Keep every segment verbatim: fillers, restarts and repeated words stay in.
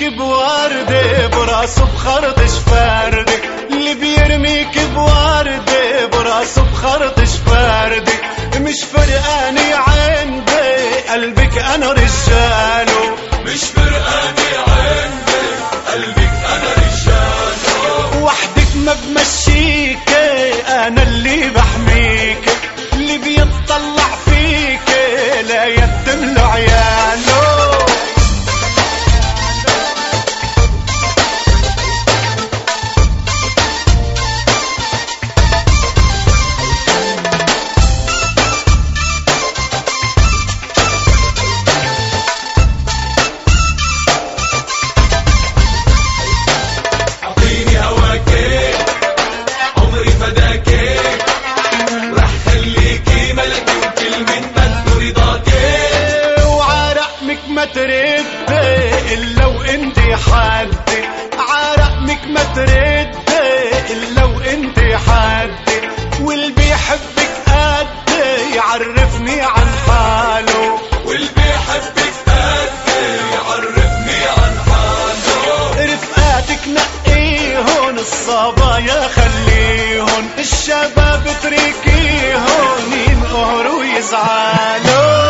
بيرميك بوردة براسه بخرطش فردة، اللي بيرميك بوردة براسه بخرطش فردة. مش فرقاني عندي قلبك انا رجاله، مش فرقاني عندي قلبك انا رجاله. وحدك ما بمشيك انا اللي بحميك، اللي بيطلع فيك لا يتم له عياله. ما ترد إلا وانت حدي، عرقمك ما ترد إلا وانت حدي. واللي بيحبك قد يعرفني عن حاله، واللي بيحبك قد يعرفني عن حاله. رفقاتك نقيهن الصبايا خليهن، الشباب اتركيهن ينقهروا ويزعلوا.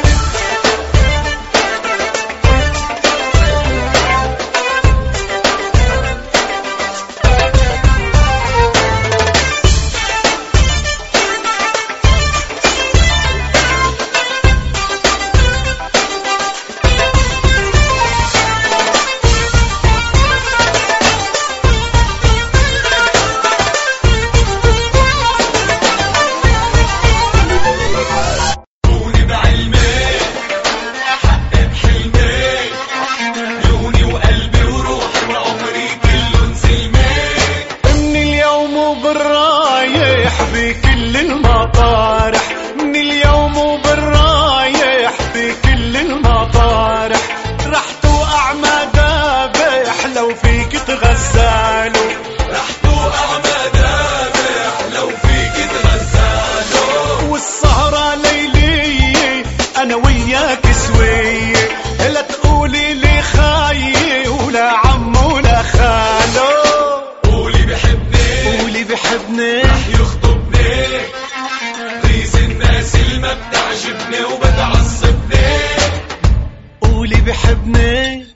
بكل المطارح من اليوم وبالرايح، بكل المطارح رح توقع مذابح لو فيك تغزالوا، رح توقع مذابح لو فيك تغزالوا. والسهرة ليلية أنا وياك سوية، لا تقولي لي خايي ولا عم ولا خالو. قولي بحبني قولي بحبني رح يخطبني، غيظ الناس اللي ما بتعجبني وبتعصبني. قولي بحبني